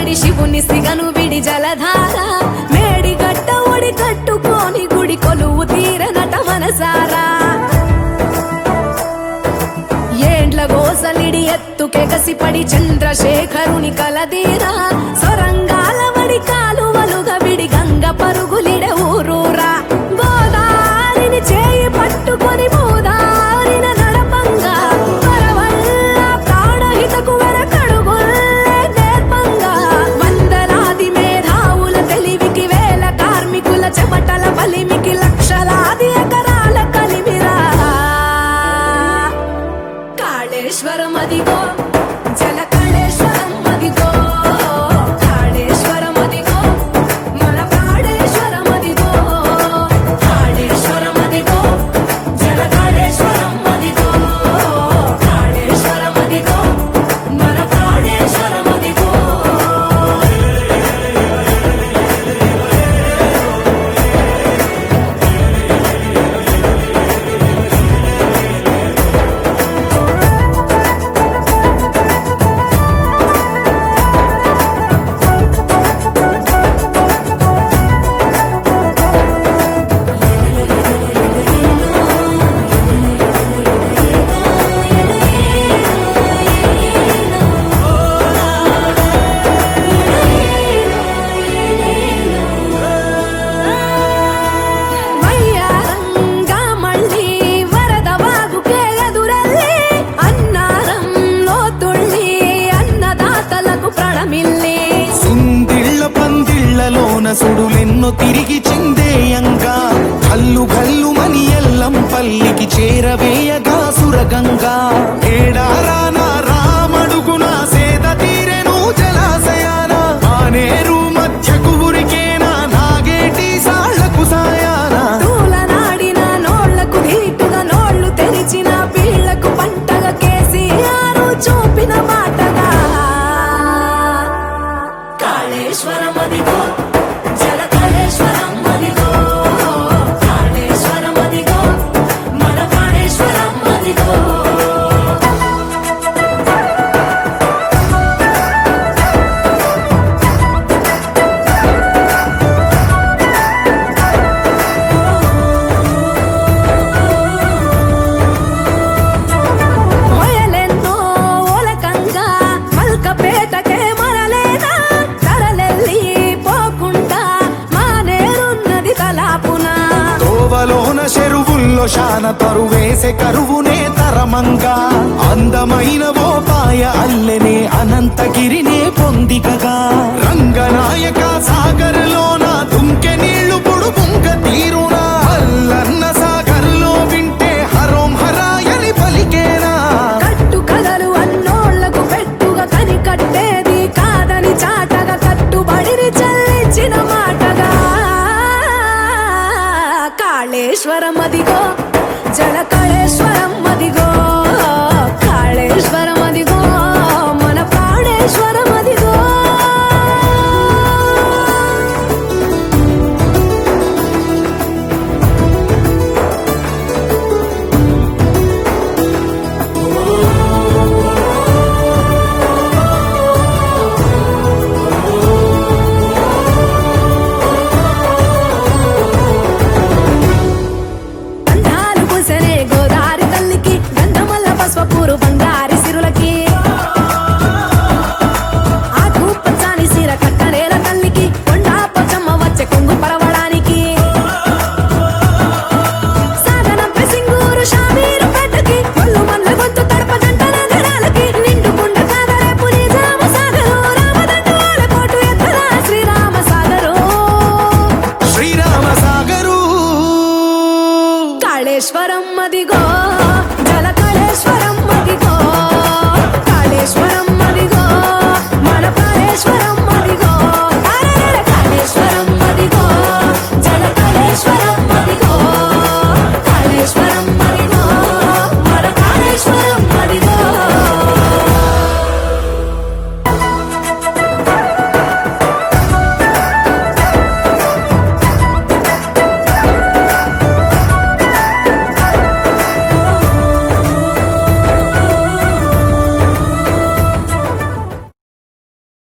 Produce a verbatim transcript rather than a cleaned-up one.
ఒడి శివుని సిగను విడి జలధార మేడి గట్ట ఒడి కట్టుకొని గుడి కొలువు తీరనట మనసారా ఏండ్ల గోసలిడి ఎత్తుకే కసిపడి చంద్రశేఖరుని కలదీరా సొరంగాల వడి కాలువలుగా విడి గంగ పరుగులిడ ఊరూరా గోదారిని చేయి పట్టుకొని మూదారిన నడపంగా పరవల్ల ప్రాణహితకు వెనకడుగుల్లే నేర్పంగా వందలాది మేధావుల తెలివికి వేల కార్మికుల చెమటల బలిమికి లక్షలాది ఎకరాల కలిమిరా కాళేశ్వరం అదిగో జల కాళేశ్వరం అదిగో కాళేశ్వరం అదిగో మన కాళేశ్వరం అదిగో కాళేశ్వరం అదిగో జల కాళేశ్వరం అదిగో కాళేశ్వరం అదిగో మన కాళేశ్వరం అదిగో వయ్యారంగా మళ్ళీ వరద వాగుకే ఎదురెళ్ళి అన్నారంలో తుళ్ళి అన్నదాతలకు ప్రణమిల్లి సుందిళ్ళ పందిళ్లలోన సుడులెన్నో తిరిగి చిందేయంగా కల్లు కల్లు మని ఎల్లం పల్లికి చేరవేయగా సురగంగా ఏడారాన రామడుగున సేద తీరెను జలాశయాన ఆనేరు మధ్యకు ఉరికేనా నాగేటి సాళ్లకు సాయాన తూలనాడిన నోళ్లకు ధీటుగా నోళ్లు తెరిచిన పీళ్లకు పంటగా కేసీఆర్ చూపిన మాటగా కాళేశ్వరం అదిగో జల కాళేశ్వరం అదిగో కాళేశ్వరం అదిగో మన కాళేశ్వరం అదిగో మొయలెన్నో ఓలకంగా మల్కపేటకే మరలేదా తరలెల్లి పోకుండా మానేరున్నది తలాపున తోవలోన చెరువుల్లో శాన తరువేసే కరువునే తరమంగా అందమైన ఓ పాయ అల్లెనే అనంతగిరినే పొందికగా రంగనాయక సాగర్లోన దుంకె నీళ్లు పొడుగుంక తీరునా అల్లన్న